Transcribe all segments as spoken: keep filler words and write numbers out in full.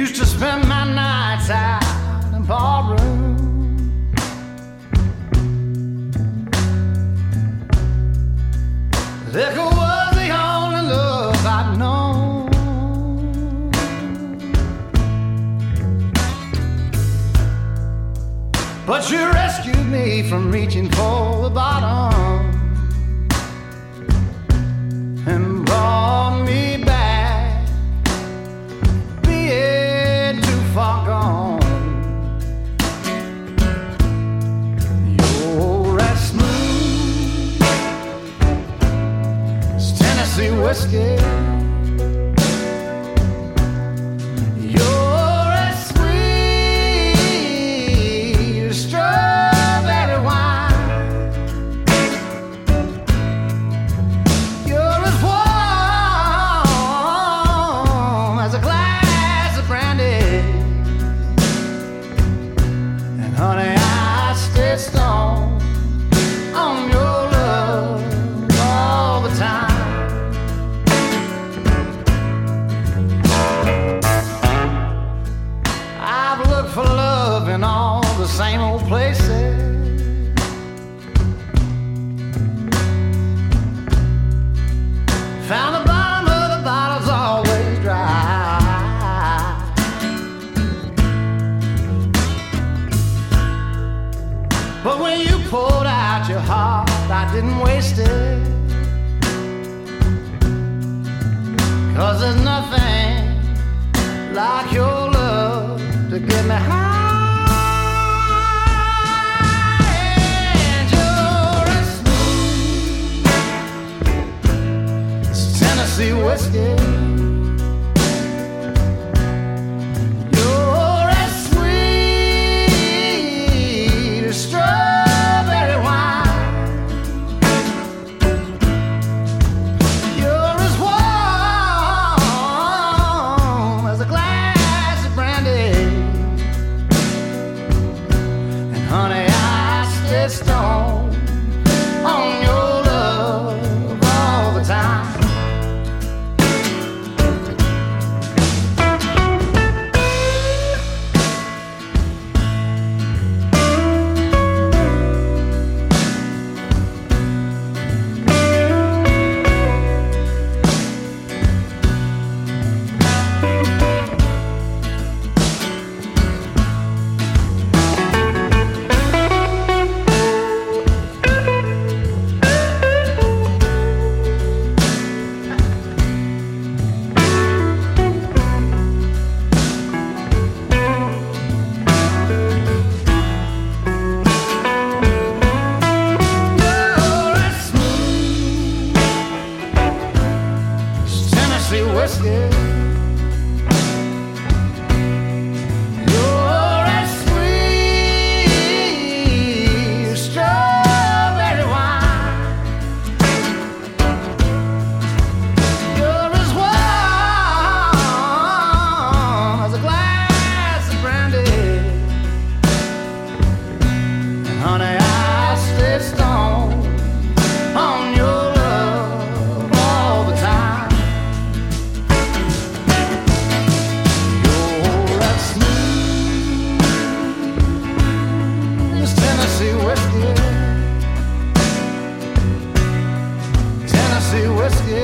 Used to spend my nights out in ballroom. Liquor was the only love I'd known. But you rescued me from reaching for the bottom and brought me back, being too far gone. You're as smooth as Tennessee whiskey. You're as sweet as strawberry wine. You're as warm as a glass of brandy. And honey, I stay stoned on your love all the time. I've looked for love in all the same old places. Found the bottom of the bottle's always dry. But when you poured out your heart, I didn't waste it. 'Cause there's nothing like your love to get me high. And you're as smooth as Tennessee whiskey. You're as sweet as strawberry wine. You're as warm as a glass of brandy. And honey, I stay stoned on your love all the time. You're as smooth as Tennessee whiskey. You're as sweet as strawberry wine. You're as warm as a glass of brandy. And honey, I stay stoned on your love all the time. You're as smooth as Tennessee whiskey. Tennessee whiskey.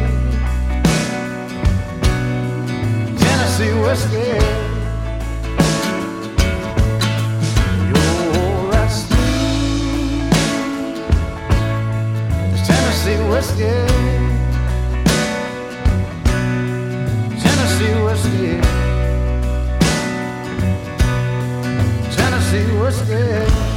Tennessee whiskey. You're as smooth as Tennessee whiskey. Tennessee whiskey. Tennessee whiskey.